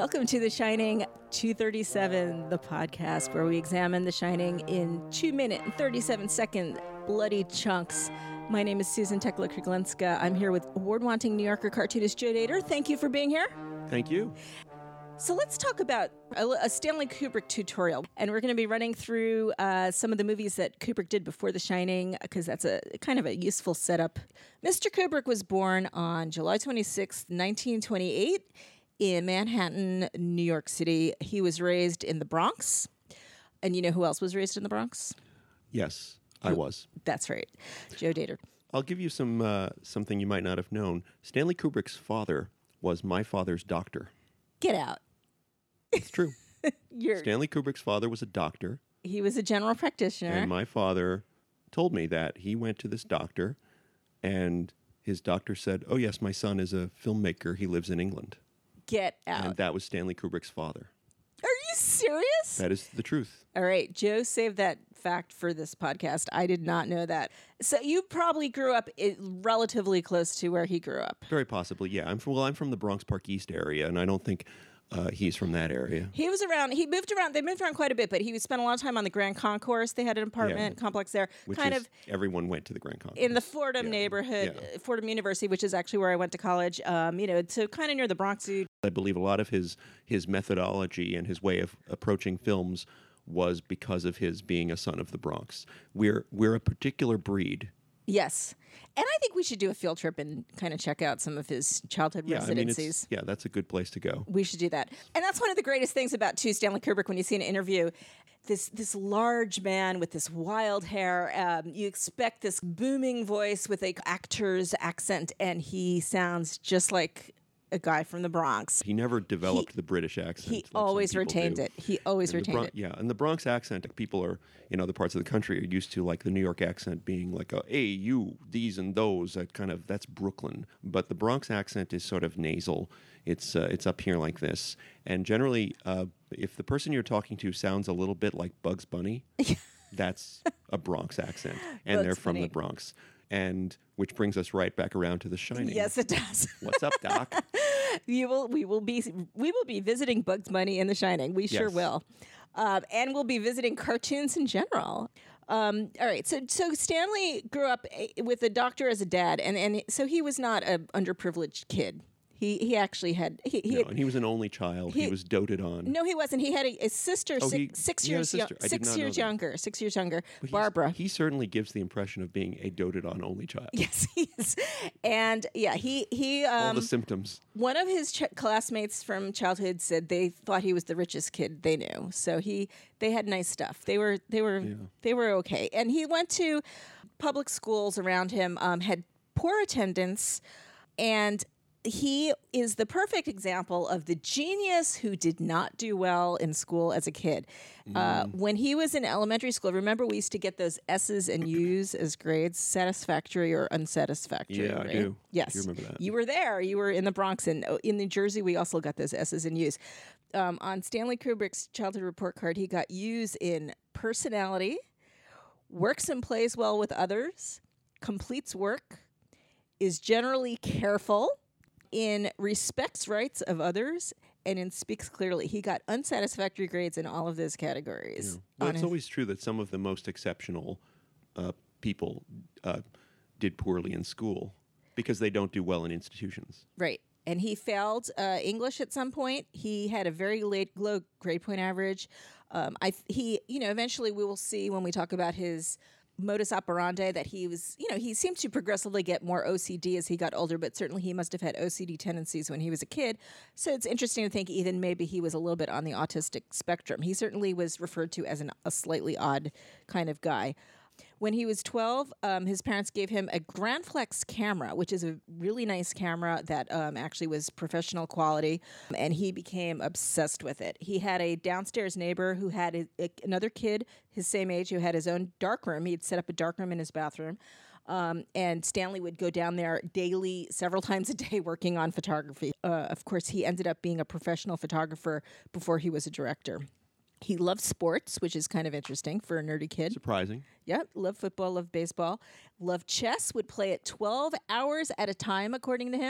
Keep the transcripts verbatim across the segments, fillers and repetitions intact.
Welcome to The Shining two thirty-seven, the podcast where we examine The Shining in two minute and thirty-seven second bloody chunks. My name is Susan Tekla-Kruglenska. I'm here with award-wanting New Yorker cartoonist Joe Dater. Thank you for being here. Thank you. So let's talk about a, a Stanley Kubrick tutorial. And we're going to be running through uh, some of the movies that Kubrick did before The Shining, because that's a kind of a useful setup. Mister Kubrick was born on July twenty-sixth, nineteen twenty-eight in Manhattan, New York City. He was raised in the Bronx. And you know who else was raised in the Bronx? Yes, I was. That's right. Joe Dater. I'll give you some uh, something you might not have known. Stanley Kubrick's father was my father's doctor. Get out. It's true. You're, Stanley Kubrick's father was a doctor. He was a general practitioner. And my father told me that he went to this doctor, and his doctor said, oh, yes, my son is a filmmaker. He lives in England. Get out. And that was Stanley Kubrick's father. Are you serious? That is the truth. All right. Joe saved that fact for this podcast. I did not know that. So you probably grew up i- relatively close to where he grew up. Very possibly, yeah. I'm from, well, I'm from the Bronx Park East area, and I don't think uh, he's from that area. He was around, he moved around, they moved around quite a bit, but he spent a lot of time on the Grand Concourse. They had an apartment Yeah. complex there. Which kind is, of everyone went to the Grand Concourse. in the Fordham Yeah. neighborhood, Yeah. Fordham University, which is actually where I went to college, um, you know, so kind of near the Bronx Zoo. I believe a lot of his his methodology and his way of approaching films was because of his being a son of the Bronx. We're we're a particular breed. Yes. And I think we should do a field trip and kind of check out some of his childhood Yeah, I mean, residencies. it's, yeah, that's a good place to go. We should do that. And that's one of the greatest things about, too, Stanley Kubrick, when you see an interview, this this large man with this wild hair, um, you expect this booming voice with a actor's accent, and he sounds just like a guy from the Bronx. He never developed He- the British accent. He like some always people retained do. it. He always And the retained Bron- it. Yeah, and the Bronx accent, people are in other parts of the country are used to like the New York accent being like a hey, you, these and those. That kind of that's Brooklyn. But the Bronx accent is sort of nasal. It's uh, it's up here like this, and generally, uh, if the person you're talking to sounds a little bit like Bugs Bunny, that's a Bronx accent, and Bugs they're from Bunny. the Bronx. And which brings us right back around to The Shining. Yes, it does. What's up, Doc? We will we will be we will be visiting Bugs Bunny in The Shining. We sure Yes. will, um, and we'll be visiting cartoons in general. Um, all right, so so Stanley grew up eh, with a doctor as a dad, and and so he was not an underprivileged kid. He he actually had he, he No, had, and he was an only child. He, he- was doted on. no, he wasn't. He had a, a sister Oh, six, he- six he had a years young, sister. I did six not know years that. younger, six years younger. But he's- Barbara. He certainly gives the impression of being a doted on only child. Yes, he is. And yeah, he he All um, the symptoms. one of his ch- classmates from childhood said they thought he was the richest kid they knew. So he they had nice stuff. They were they were Yeah. they were okay. And he went to public schools around him, um, had poor attendance, and he is the perfect example of the genius who did not do well in school as a kid. Uh, when he was in elementary school, remember we used to get those S's and U's as grades, satisfactory or unsatisfactory. Yeah, I right? do. Yes, I do remember that. You were there. You were in the Bronx, and oh, in New Jersey, we also got those S's and U's. Um, on Stanley Kubrick's childhood report card, he got U's in personality, works and plays well with others, completes work, is generally careful, in respects rights of others, and in speaks clearly. He got unsatisfactory grades in all of those categories. Well, on it's his- always true that some of the most exceptional uh, people uh, did poorly in school because they don't do well in institutions. Right. And he failed uh, English at some point. He had a very late, low grade point average. Um, I he, you know, eventually we will see when we talk about his modus operandi that he was, you know, he seemed to progressively get more O C D as he got older, but certainly he must have had O C D tendencies when he was a kid. So it's interesting to think even maybe he was a little bit on the autistic spectrum. He certainly was referred to as an, a slightly odd kind of guy. When he was twelve, um, his parents gave him a Grandflex camera, which is a really nice camera that um, actually was professional quality, and he became obsessed with it. He had a downstairs neighbor who had a, a, another kid his same age who had his own darkroom. He'd set up a darkroom in his bathroom, um, and Stanley would go down there daily, several times a day, working on photography. Uh, of course, he ended up being a professional photographer before he was a director. He loved sports, which is kind of interesting for a nerdy kid. Surprising. Yep, loved football, loved baseball, loved chess, would play it twelve hours at a time, according to him.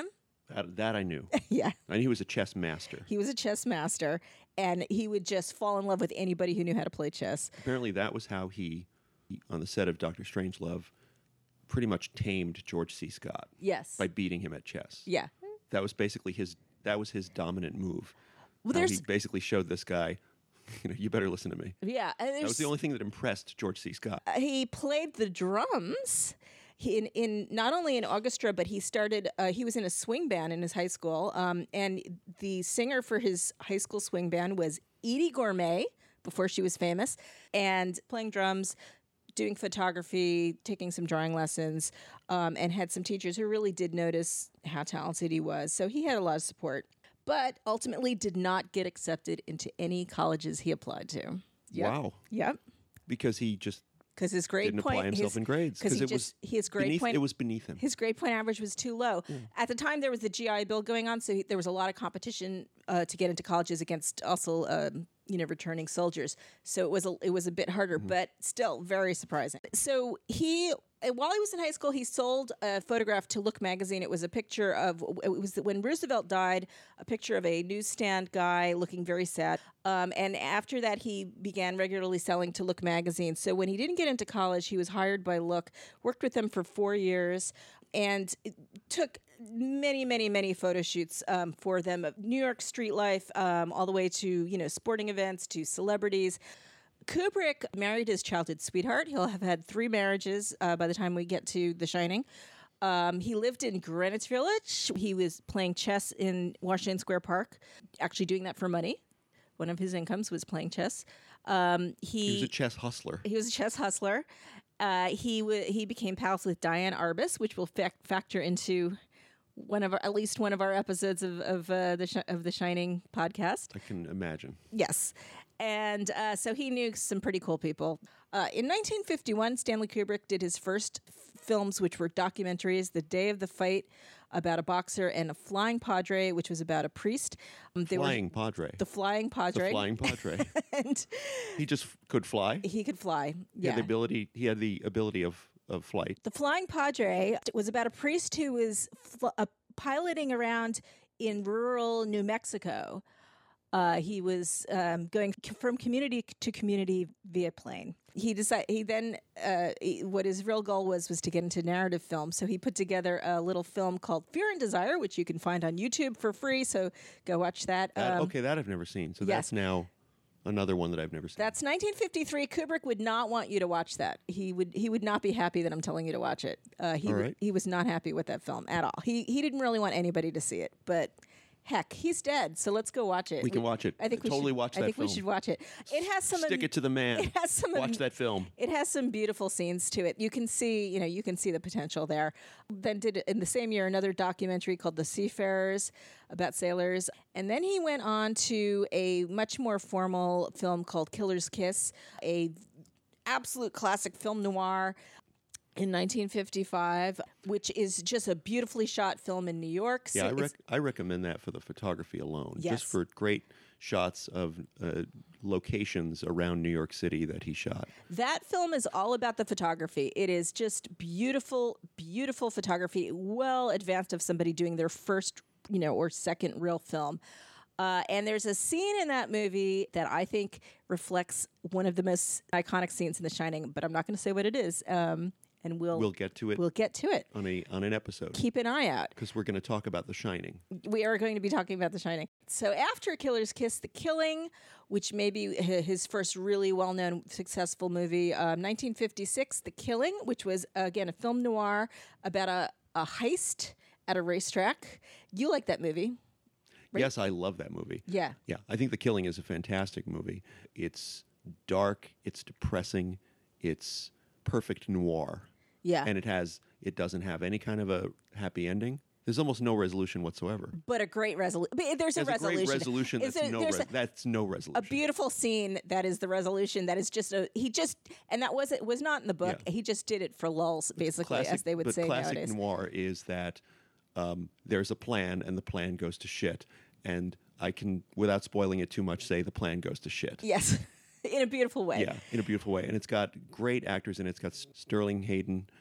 That, that I knew. Yeah. I knew he was a chess master. He was a chess master, and he would just fall in love with anybody who knew how to play chess. Apparently, that was how he, he on the set of Doctor Strangelove, pretty much tamed George C. Scott. Yes. By beating him at chess. Yeah. That was basically his. That was his dominant move. Well, How there's he basically showed this guy, you know, you better listen to me. yeah. And That was there's, the only thing that impressed George C. Scott. he played the drums. He, in, in not only in orchestra, but he started. Uh, he was in a swing band in his high school, um, and the singer for his high school swing band was Edie Gourmet before she was famous, and playing drums, doing photography, taking some drawing lessons, um, and had some teachers who really did notice how talented he was. So he had a lot of support, but ultimately did not get accepted into any colleges he applied to. Yep. Wow. Yep. Because he just Because his grade didn't point, apply himself his, in grades. because he it just was his grade beneath, point it was beneath him. his grade point average was too low. At the time, there was the G I Bill going on, so he, there was a lot of competition uh, to get into colleges against also um, you know returning soldiers. So it was a, it was a bit harder, Mm-hmm. but still very surprising. So he. uh, While he was in high school, he sold a photograph to Look magazine. It was a picture of it was when Roosevelt died. A picture of a newsstand guy looking very sad. Um, and after that, he began regularly selling to Look magazine. So when he didn't get into college, he was hired by Look, worked with them for four years, and it took many, many, many photo shoots um, for them of New York street life, um, all the way to you know sporting events, to celebrities. Kubrick married his childhood sweetheart. He'll have had three marriages uh, by the time we get to The Shining. Um, he lived in Greenwich Village. He was playing chess in Washington Square Park, actually doing that for money. One of his incomes was playing chess. Um, he, He was a chess hustler. he was a chess hustler. Uh, he w- he became pals with Diane Arbus, which will fac- factor into one of our, at least one of our episodes of of uh, the Sh- of the Shining podcast. I can imagine. Yes. And uh, so he knew some pretty cool people. Uh, in nineteen fifty-one, Stanley Kubrick did his first f- films, which were documentaries: The Day of the Fight, about a boxer, and A Flying Padre, which was about a priest. Um, they Flying were Padre. the Flying The Padre. Flying Padre. And He just f- could fly. he could fly. He Yeah. had the ability. He had the ability of, of flight. The Flying Padre was about a priest who was fl- uh, piloting around in rural New Mexico. Uh, he was um, going c- from community to community via plane. He decided. He then, uh, he- what his real goal was, was to get into narrative film. So he put together a little film called Fear and Desire, which you can find on YouTube for free. So go watch that. That- Um, okay, that I've never seen. So yes. that's now another one that I've never seen. That's nineteen fifty-three. Kubrick would not want you to watch that. He would he would not be happy that I'm telling you to watch it. Uh, he All would, right. he was not happy with that film at all. He he didn't really want anybody to see it, but heck, he's dead. So let's go watch it. We can watch it. I think we Totally should, watch I that think we film. should watch it. It has some. Stick am- it to the man. It has some. Watch am- that film. It has some beautiful scenes to it. You can see, you know, you can see the potential there. Then did in the same year another documentary called The Seafarers about sailors, and then he went on to a much more formal film called Killer's Kiss, a absolute classic film noir in nineteen fifty-five, which is just a beautifully shot film in New York. Yeah, I, It's- rec- I recommend that for the photography alone. Yes. Just for great shots of uh, locations around New York City that he shot. That film is all about the photography. It is just beautiful, beautiful photography, well advanced of somebody doing their first, you know, or second real film. Uh, and there's a scene in that movie that I think reflects one of the most iconic scenes in The Shining, but I'm not going to say what it is. Um, and we'll We'll get to it we'll get to it. on a on an episode Keep an eye out. because we're going to talk about The Shining. We are going to be talking about The Shining. So after Killer's Kiss, The Killing, which may be hi- his first really well-known successful movie, um, nineteen fifty-six, The Killing, which was, again, a film noir about a, a heist at a racetrack. You like that movie. Right. Yes, I love that movie. Yeah. Yeah, I think The Killing is a fantastic movie. It's dark, it's depressing, it's perfect noir. Yeah. And it has it doesn't have any kind of a happy ending. There's almost no resolution whatsoever. but a great resolution. There's a There's a resolution. great resolution Is that's it- no there's res- a- that's no a resolution. beautiful scene that is the resolution. That is just a he just and that was it was not in the book. Yeah. He just did it for lulls, basically, classic, as they would but say classic nowadays. noir is that um, there's a plan and the plan goes to shit. And I can, without spoiling it too much, say the plan goes to shit. Yes, in a beautiful way. Yeah, in a beautiful way. And it's got great actors in it. It's got S- Sterling Hayden,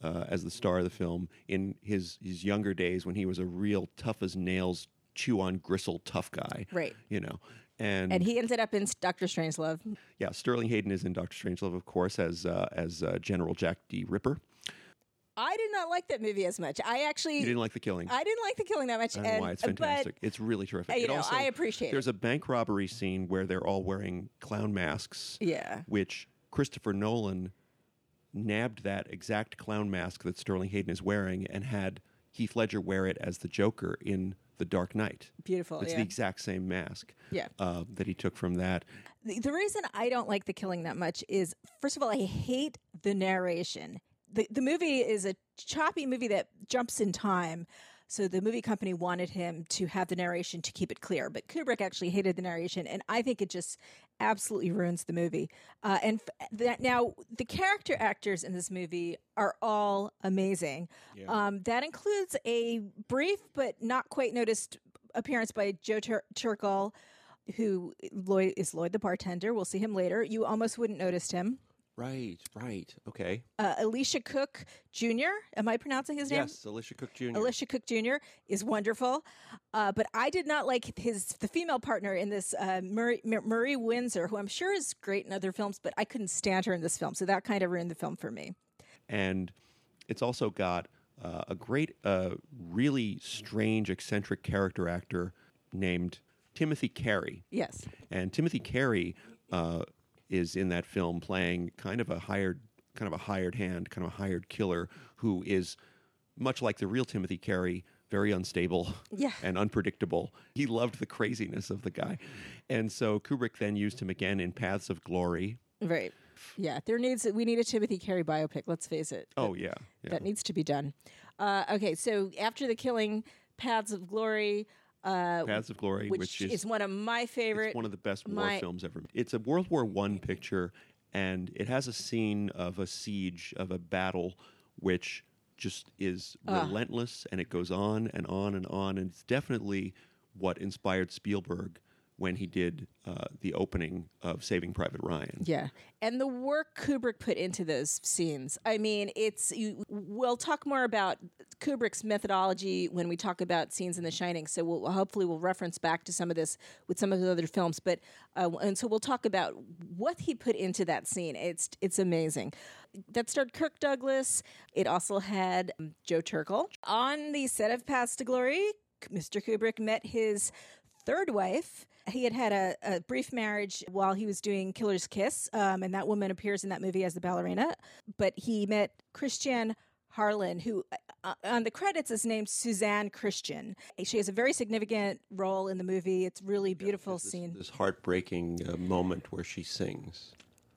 uh, as the star of the film in his his younger days when he was a real tough as nails, chew on gristle tough guy. Right. You know. And, And he ended up in Doctor Strangelove. yeah, Sterling Hayden is in Doctor Strangelove, of course, as uh, as uh, General Jack D. Ripper. I did not like that movie as much. I actually You didn't like The Killing. I didn't like The Killing that much. I don't know and, why. It's fantastic. But, It's really terrific. uh, you It know, also- I appreciate There's it. a bank robbery scene where they're all wearing clown masks. Yeah. Which Christopher Nolan nabbed that exact clown mask that Sterling Hayden is wearing and had Heath Ledger wear it as the Joker in The Dark Knight. Beautiful. It's yeah. the exact same mask. Yeah. Uh, that he took from that. The, the reason I don't like The Killing that much is, first of all, I hate the narration. The, the movie is a choppy movie that jumps in time. So the movie company wanted him to have the narration to keep it clear. But Kubrick actually hated the narration. And I think it just absolutely ruins the movie. Uh, and f- that now, the character actors in this movie are all amazing. Yeah. Um, that includes a brief but not quite noticed appearance by Joe Tur- Turkel, who Lloyd is Lloyd the bartender. We'll see him later. You almost wouldn't noticed him. Right, right. Okay. Uh, Alicia Cook Junior Am I pronouncing his name? Yes, Alicia Cook Junior Alicia Cook Junior is wonderful, uh, but I did not like his the female partner in this, uh, Marie, Marie Windsor, who I'm sure is great in other films, but I couldn't stand her in this film, so that kind of ruined the film for me. And it's also got uh, a great, uh, really strange, eccentric character actor named Timothy Carey. Yes. And Timothy Carey uh, is in that film playing kind of a hired, kind of a hired hand, kind of a hired killer who is much like the real Timothy Carey, very unstable Yeah. and unpredictable. He loved the craziness of the guy, and so Kubrick then used him again in Paths of Glory. Right. Yeah, there needs we need a Timothy Carey biopic. Let's face it. Oh yeah, yeah. That needs to be done. Uh, okay, so after The Killing, Paths of Glory, uh, Paths of Glory, which, which, is, one of my favorite. It's one of the best war my- films ever. It's a World War One picture, and it has a scene of a siege, of a battle, which just is relentless, and it goes on and on and on. And it's definitely what inspired Spielberg when he did uh, the opening of Saving Private Ryan. Yeah, and the work Kubrick put into those scenes. I mean, it's. You, we'll talk more about Kubrick's methodology when we talk about scenes in The Shining. So we'll hopefully we'll reference back to some of this with some of the other films. But uh, and so we'll talk about what he put into that scene. It's it's amazing. That starred Kirk Douglas. It also had um, Joe Turkel on the set of Paths to Glory. Mister Kubrick met his third wife. He had had a, a brief marriage while he was doing Killer's Kiss, um, and that woman appears in that movie as the ballerina. But he met Christiane Harlan, who uh, on the credits is named Suzanne Christian. She has a very significant role in the movie. It's really beautiful This, scene. this heartbreaking uh, moment where she sings.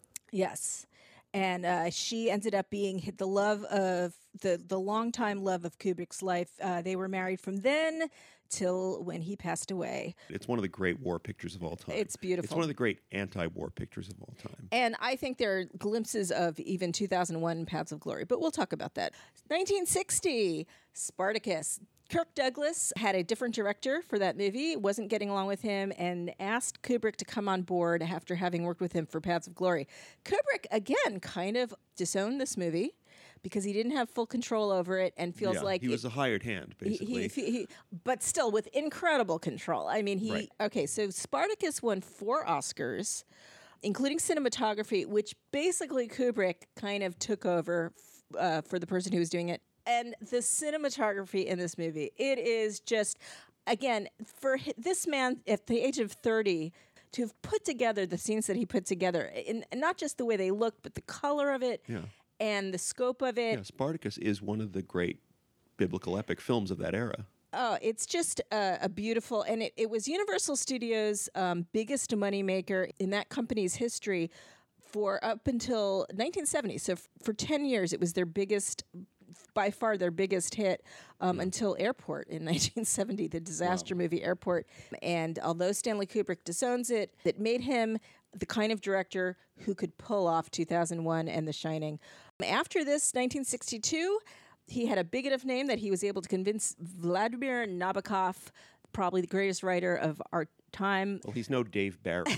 Yes. And uh, she ended up being the love of the the longtime love of Kubrick's life. Uh, they were married from then till when he passed away. It's one of the great war pictures of all time. It's beautiful. It's one of the great anti-war pictures of all time. And I think there are glimpses of even two thousand one Paths of Glory, but we'll talk about that. nineteen sixty, Spartacus. Kirk Douglas had a different director for that movie, wasn't getting along with him, and asked Kubrick to come on board after having worked with him for Paths of Glory. Kubrick, again, kind of disowned this movie because he didn't have full control over it and feels Yeah, like he was it- a hired hand, he, basically. he, he, but still with incredible control. I mean, he Right. okay. So Spartacus won four Oscars, including cinematography, which basically Kubrick kind of took over uh, for the person who was doing it. And the cinematography in this movie, it is just, again, for hi- this man at the age of thirty to have put together the scenes that he put together, and and not just the way they look, but the color of it Yeah. and the scope of it. Yeah, Spartacus is one of the great biblical epic films of that era. Oh, it's just a, a beautiful, and it, it was Universal Studios' um, biggest moneymaker in that company's history for up until nineteen seventy. So f- for ten years, it was their biggest, by far their biggest hit um, until Airport in nineteen seventy, the disaster movie Airport. And although Stanley Kubrick disowns it, it made him the kind of director who could pull off two thousand one and The Shining. After this, nineteen sixty-two, he had a big enough name that he was able to convince Vladimir Nabokov, probably the greatest writer of our time. Well, he's no Dave Barry.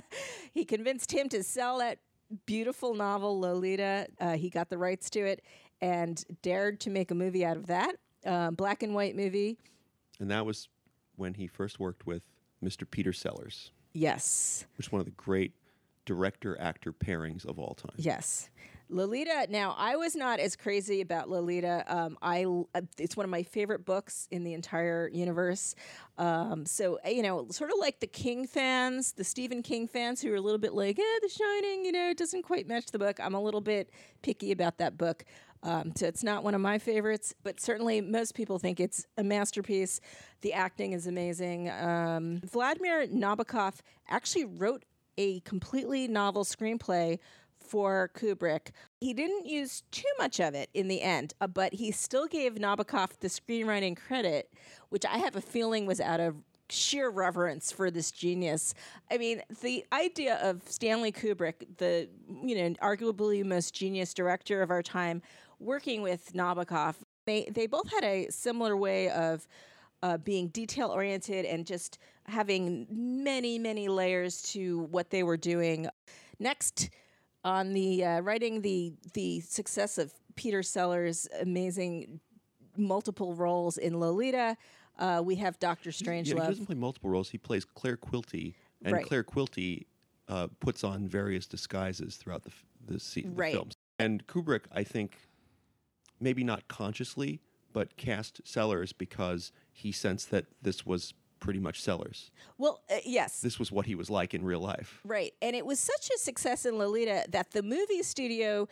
He convinced him to sell that beautiful novel, Lolita. Uh, he got the rights to it. and dared to make a movie out of that. Um, black and white movie. And that was when he first worked with Mister Peter Sellers, Yes. which is one of the great director-actor pairings of all time. Yes. Lolita. Now, I was not as crazy about Lolita. Um, I uh, it's one of my favorite books in the entire universe. Um, so you know, sort of like the King fans, the Stephen King fans, who are a little bit like, "Eh, The Shining," you know, it doesn't quite match the book. I'm a little bit picky about that book. Um, so it's not one of my favorites, but certainly most people think it's a masterpiece. The acting is amazing. Um, Vladimir Nabokov actually wrote a completely novel screenplay for Kubrick. He didn't use too much of it in the end, uh, but he still gave Nabokov the screenwriting credit, which I have a feeling was out of sheer reverence for this genius. I mean, the idea of Stanley Kubrick, the, you know, arguably most genius director of our time, working with Nabokov, they, they both had a similar way of uh, being detail-oriented and just having many, many layers to what they were doing. Next, on the uh, writing the the success of Peter Sellers' amazing multiple roles in Lolita, uh, we have Doctor Strangelove. Yeah, he doesn't play multiple roles. He plays Claire Quilty, and Right. Claire Quilty uh, puts on various disguises throughout the f- the, se- the Right. films. And Kubrick, I think, maybe not consciously, but cast Sellers because he sensed that this was pretty much Sellers. Well, uh, yes. This was what he was like in real life. Right. And it was such a success in Lolita that the movie studio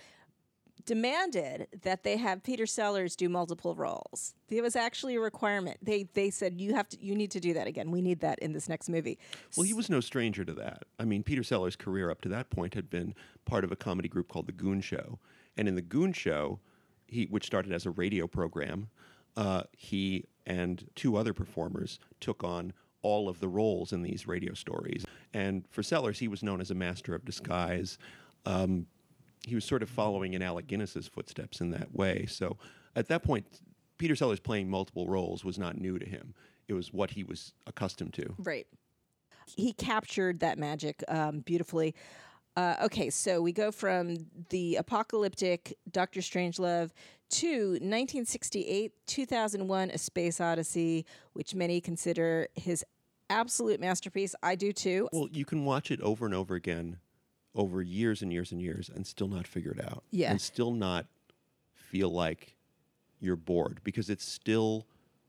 demanded that they have Peter Sellers do multiple roles. It was actually a requirement. They they said you have to you need to do that again. We need that in this next movie. Well, he was no stranger to that. I mean, Peter Sellers' career up to that point had been part of a comedy group called The Goon Show. And in The Goon Show, he, which started as a radio program, uh, he and two other performers took on all of the roles in these radio stories. And for Sellers, he was known as a master of disguise. Um, he was sort of following in Alec Guinness's footsteps in that way. So at that point, Peter Sellers playing multiple roles was not new to him. It was what he was accustomed to. Right. He captured that magic um, beautifully. Uh, okay, so we go from the apocalyptic Doctor Strangelove to nineteen sixty-eight, two thousand one, A Space Odyssey, which many consider his absolute masterpiece. I do too. Well, you can watch it over and over again over years and years and years and still not figure it out. Yeah. And still not feel like you're bored because it's still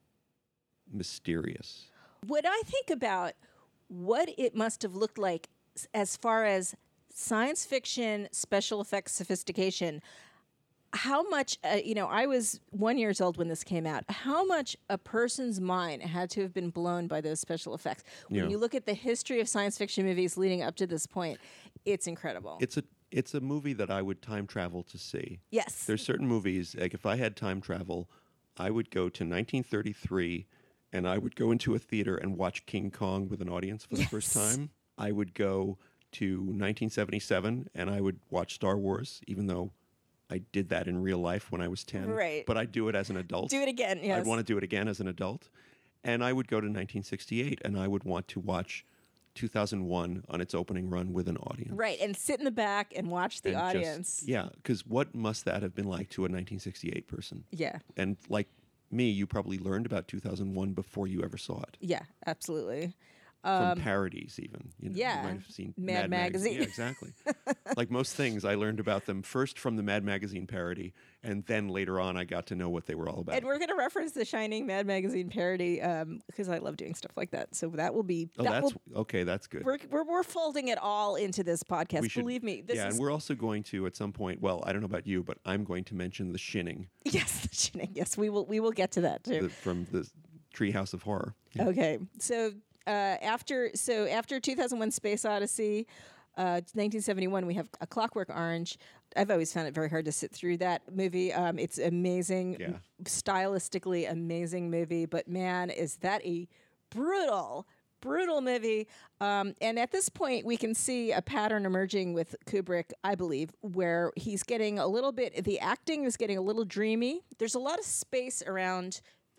mysterious. What I think about what it must have looked like s- as far as science fiction special effects sophistication, how much, uh, you know, I was one years old when this came out, how much a person's mind had to have been blown by those special effects. When Yeah. you look at the history of science fiction movies leading up to this point, it's incredible. It's a it's a movie that I would time travel to see. yes. There's certain movies, like if I had time travel, I would go to nineteen thirty-three and I would go into a theater and watch King Kong with an audience for the first Yes. time. I would go to nineteen seventy-seven and I would watch Star Wars, even though I did that in real life when I was ten. Right. But I'd do it as an adult. Do it again, yes. I'd want to do it again as an adult. And I would go to nineteen sixty-eight and I would want to watch two thousand one on its opening run with an audience. Right, and sit in the back and watch the And just- audience. yeah, because what must that have been like to a nineteen sixty-eight person? Yeah. And like me, you probably learned about two thousand one before you ever saw it. Yeah, absolutely. From parodies, even. You know, yeah. You might have seen Mad Mag- Magazine. Yeah, exactly. Like most things, I learned about them first from the Mad Magazine parody, and then later on, I got to know what they were all about. And we're going to reference the Shining Mad Magazine parody because I love doing stuff like that. So that will be. oh, that that's will, okay. That's good. we're, we're we're folding it all into this podcast. We should- Believe me, this yeah, is and we're also going to at some point. Well, I don't know about you, but I'm going to mention the Shinning yes, the Shining. Yes, we will we will get to that too. the, from the Treehouse of Horror. Yeah. Okay, so uh, after so after two thousand one Space Odyssey, uh, nineteen seventy-one, we have A Clockwork Orange. I've always found it very hard to sit through that movie. Um, it's amazing, Yeah. stylistically amazing movie, but man, is that a brutal, brutal movie. Um, and at this point, we can see a pattern emerging with Kubrick, I believe, where he's getting a little bit, the acting is getting a little dreamy. There's a lot of space around the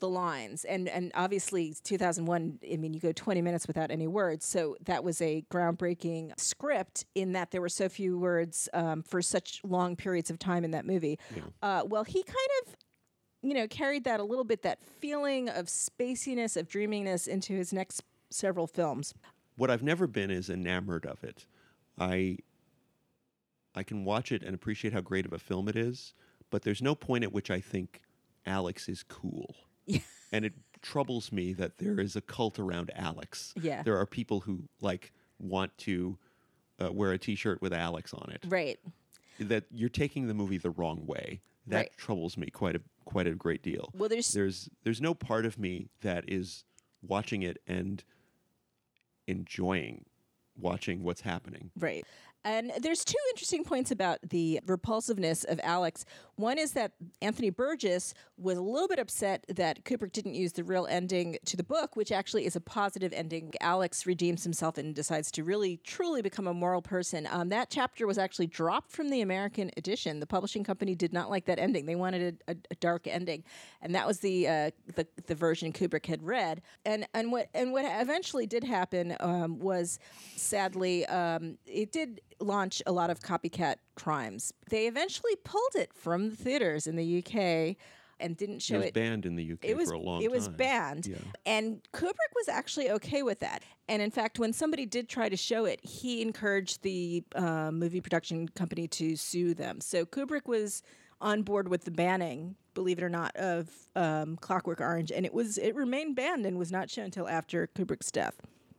the lines. And and obviously two thousand one, I mean, you go twenty minutes without any words. So that was a groundbreaking script in that there were so few words um, for such long periods of time in that movie. Yeah. Uh, well, he kind of, you know, carried that a little bit, that feeling of spaciness, of dreaminess into his next several films. What I've never been is enamored of it. I I can watch it and appreciate how great of a film it is, but there's no point at which I think Alex is cool. Yeah. And it troubles me that there is a cult around Alex. Yeah. There are people who like want to uh, wear a T-shirt with Alex on it. Right. That you're taking the movie the wrong way. That Right. troubles me quite a quite a great deal. Well, there's there's there's no part of me that is watching it and enjoying watching what's happening. Right. And there's two interesting points about the repulsiveness of Alex. One is that Anthony Burgess was a little bit upset that Kubrick didn't use the real ending to the book, which actually is a positive ending. Alex redeems himself and decides to really, truly become a moral person. Um, that chapter was actually dropped from the American edition. The publishing company did not like that ending. They wanted a, a, a dark ending, and that was the, uh, the the version Kubrick had read. And and what and what eventually did happen um, was, sadly, um, it did launch a lot of copycat crimes. They eventually pulled it from the theaters in the U K and didn't show It was it. banned in the U K It was for a long it was time. banned, Yeah. and Kubrick was actually okay with that. And in fact, when somebody did try to show it, he encouraged the uh, movie production company to sue them. So Kubrick was on board with the banning, believe it or not, of um, Clockwork Orange, and it was it remained banned and was not shown until after Kubrick's death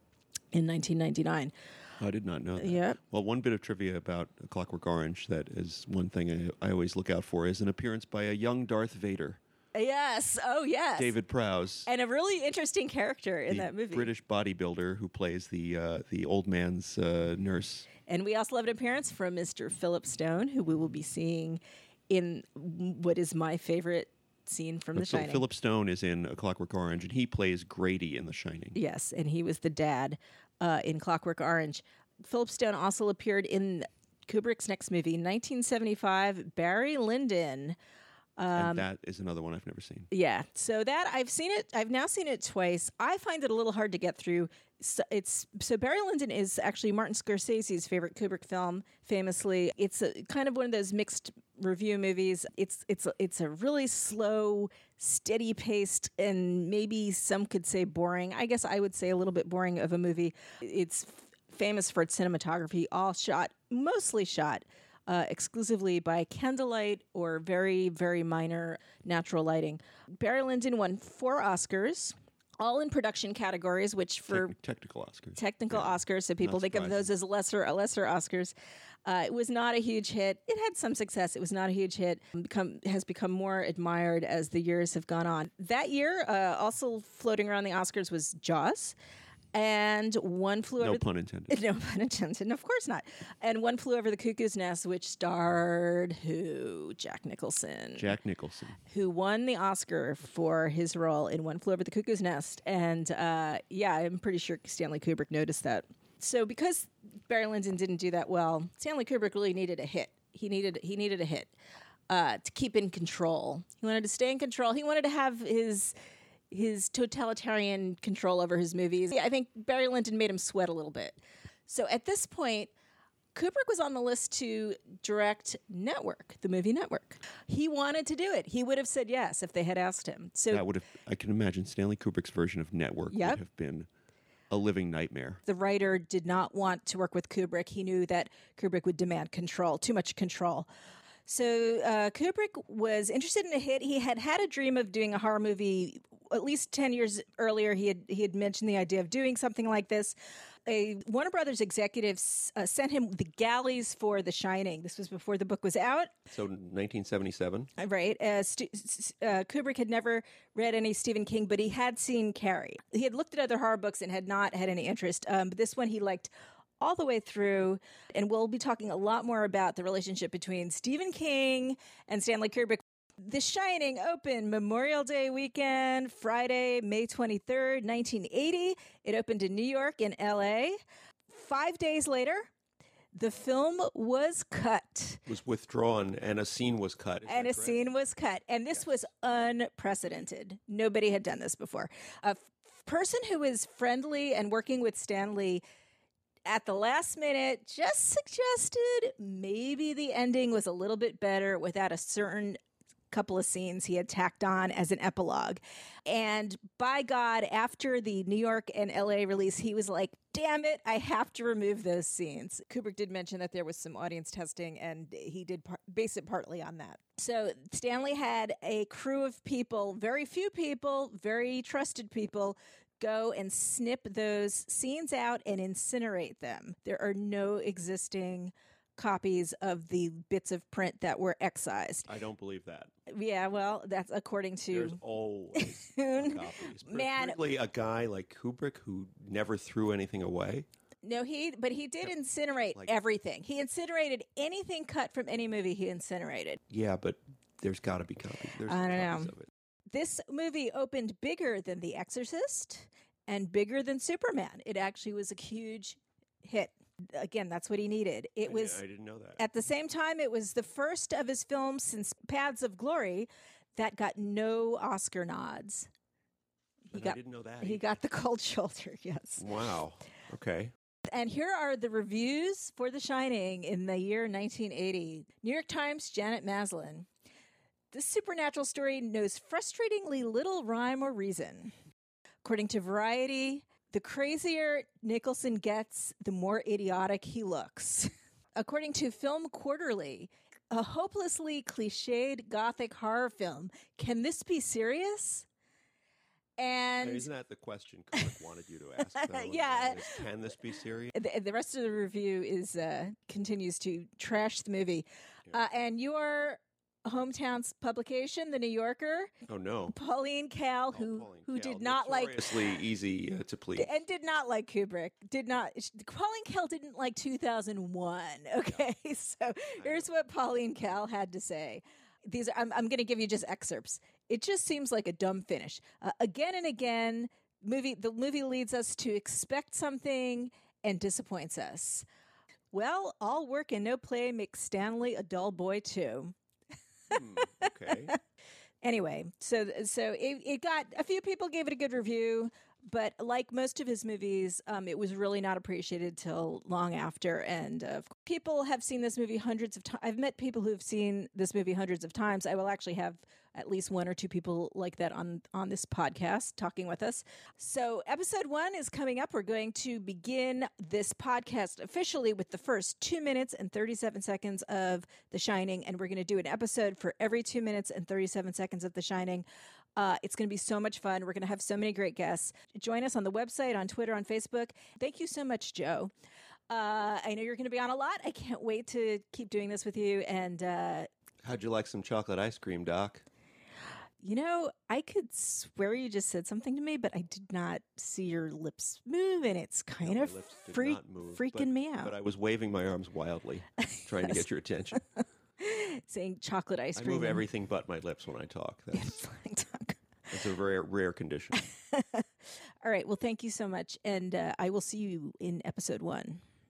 in nineteen ninety-nine. I did not know that. Yep. Well, one bit of trivia about A Clockwork Orange that is one thing I, I always look out for is an appearance by a young Darth Vader, Yes. Oh, yes. David Prowse, And a really interesting character in the that movie. British bodybuilder who plays the uh, the old man's uh, nurse. And we also have an appearance from Mister Philip Stone, who we will be seeing in what is my favorite scene from The But Phil- Shining. Philip Stone is in A Clockwork Orange, and he plays Grady in The Shining. Yes, and he was the dad uh, in Clockwork Orange. Philip Stone also appeared in Kubrick's next movie, nineteen seventy-five, Barry Lyndon. Um, and that is another one I've never seen. Yeah, so that I've seen it. I've now seen it twice. I find it a little hard to get through. So it's so Barry Lyndon is actually Martin Scorsese's favorite Kubrick film. Famously, it's a, kind of one of those mixed review movies. It's it's it's a really slow, steady paced, and maybe some could say boring. I guess I would say a little bit boring of a movie. It's f- famous for its cinematography, all shot mostly shot. Uh, exclusively by candlelight or very, very minor natural lighting. Barry Lyndon won four Oscars, all in production categories, which for Tec- technical Oscars. technical Oscars, so people Not think of surprising. those as lesser lesser Oscars. Uh, it was not a huge hit. It had some success. It was not a huge hit. Become has become more admired as the years have gone on. That year, uh, also floating around the Oscars was Jaws. And One Flew No Over pun intended. No pun intended. Of course not. And One Flew Over the Cuckoo's Nest, which starred who? Jack Nicholson, Jack Nicholson. who won the Oscar for his role in One Flew Over the Cuckoo's Nest. And uh, yeah, I'm pretty sure Stanley Kubrick noticed that. So because Barry Lyndon didn't do that well, Stanley Kubrick really needed a hit. He needed he needed a hit uh, to keep in control. He wanted to stay in control. He wanted to have his his totalitarian control over his movies. I think Barry Lyndon made him sweat a little bit. So at this point, Kubrick was on the list to direct Network, the movie Network. He wanted to do it. He would have said yes if they had asked him. So That would have. I can imagine Stanley Kubrick's version of Network Yep. would have been a living nightmare. the writer did not want to work with Kubrick. He knew that Kubrick would demand control, too much control. So uh, Kubrick was interested in a hit. He had had a dream of doing a horror movie at least ten years earlier. He had he had mentioned the idea of doing something like this. A Warner Brothers executive uh, sent him the galleys for The Shining. This was before the book was out. So nineteen seventy-seven. Right. Uh, Stu- s- uh, Kubrick had never read any Stephen King, but he had seen Carrie. He had looked at other horror books and had not had any interest. Um, but this one he liked all the way through. And we'll be talking a lot more about the relationship between Stephen King and Stanley Kubrick. The Shining opened Memorial Day weekend, Friday, May twenty-third, nineteen eighty. It opened in New York and L A. Five days later, The film was cut. Was withdrawn and a scene was cut. Is And that a correct? scene was cut. And this Yes. was unprecedented. Nobody had done this before. A f- person who was friendly and working with Stan Lee at the last minute just suggested maybe the ending was a little bit better without a certain couple of scenes he had tacked on as an epilogue. And by God, after the New York and L A release, he was like, damn it, I have to remove those scenes. Kubrick did mention that there was some audience testing, and he did par- base it partly on that. So Stanley had a crew of people, very few people, very trusted people, go and snip those scenes out and incinerate them. There are no existing copies of the bits of print that were excised. I don't believe that. Yeah, well, that's according There's to always Man. copies. Particularly a guy like Kubrick who never threw anything away. no, he but he did incinerate Like- everything. He incinerated anything cut from any movie. He incinerated. Yeah, but there's got to be copies. There's I don't copies know. of it. This movie opened bigger than The Exorcist and bigger than Superman. It actually was a huge hit. Again, that's what he needed. It I was di- I didn't know that. at the same time, it was the first of his films since Paths of Glory that got no Oscar nods. He And got I didn't know that. he either. got the cold shoulder, yes. Wow. Okay. And here are the reviews for The Shining in the year nineteen eighty. New York Times, Janet Maslin. This supernatural story knows frustratingly little rhyme or reason. According to Variety, the crazier Nicholson gets, the more idiotic he looks. According to Film Quarterly, a hopelessly cliched gothic horror film. Can this be serious? And Isn't that the question Kubrick wanted you to ask? though? Yeah. Is, Can this be serious? the, the rest of the review is uh, continues to trash the movie. Uh, and your hometown's publication, The New Yorker, Oh no. Pauline Kael, Oh, who Pauline who Kael, did not like notoriously easy uh, to please. and did not like Kubrick. Did not. Pauline Kael didn't like two thousand one. Okay, so here's what Pauline Kael had to say. These are, I'm, I'm going to give you just excerpts. It just seems like a dumb finish. Uh, again and again, movie the movie leads us to expect something and disappoints us. Well, all work and no play makes Stanley a dull boy too. Hmm, okay. Anyway, so so it, it got a few people gave it a good review, but like most of his movies, um, it was really not appreciated till long after. And uh, people have seen this movie hundreds of times. I've met people who've seen this movie hundreds of times. I will actually have at least one or two people like that on on this podcast talking with us. So episode one is coming up. We're going to begin this podcast officially with the first two minutes and thirty-seven seconds of The Shining, and we're going to do an episode for every two minutes and thirty-seven seconds of The Shining. Uh, it's going to be so much fun. We're going to have so many great guests. Join us on the website, on Twitter, on Facebook. Thank you so much, Joe. Uh, I know you're going to be on a lot. I can't wait to keep doing this with you. And, uh, How'd you like some chocolate ice cream, Doc? you know, I could swear you just said something to me, but I did not see your lips move, and it's kind My of lips did freak, not move, freaking but- me out. But I was waving my arms wildly, trying to get your attention. Saying chocolate ice I cream. move and- everything but my lips when I talk. That's, Flying duck. that's a rare, rare condition. All right. Well, thank you so much. And uh, I will see you in episode one.